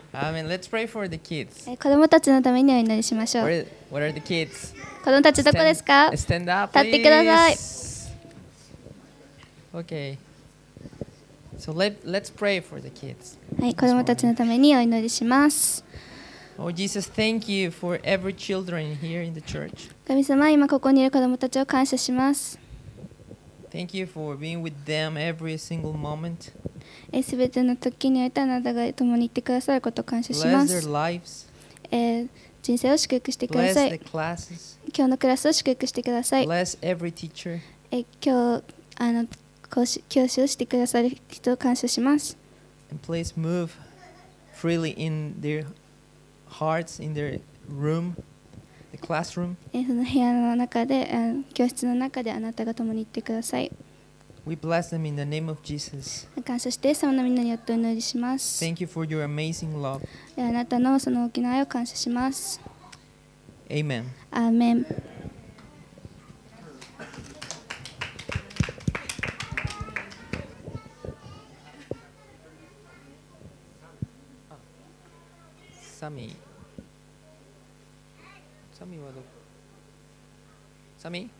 Amen. Let's pray for the kids. 子供たちのためにお祈りしましょう。 What are the kids? 子供たちどこですか？ Stand up, 立ってください。 please. Okay. So let's pray for the kids. はい、子供たちのためにお祈りします。 Oh Jesus, thank you for every children here in the church. 神様、今ここにいる子供たちを感謝します。 Thank you for being with them every single moment. すべての時においてあなたが共にいてくださることを感謝しま Bless す。 their lives. 人生を祝福してくださ Bless い。 the classes. 今日のクラスを祝福してください。 Bless every teacher. 今日教師をしてくださる人を感謝します。 And please move freely in their hearts, in their room, the classroom. その部屋の中で、教室の中であなたが共にいてください。 We bless them in the name of Jesus. 感謝して、そのみんなによってお祈りします。 Thank you for your amazing love. あなたのその大きな愛を感謝します。 Amen. アーメン。 サミはどこ？サミ？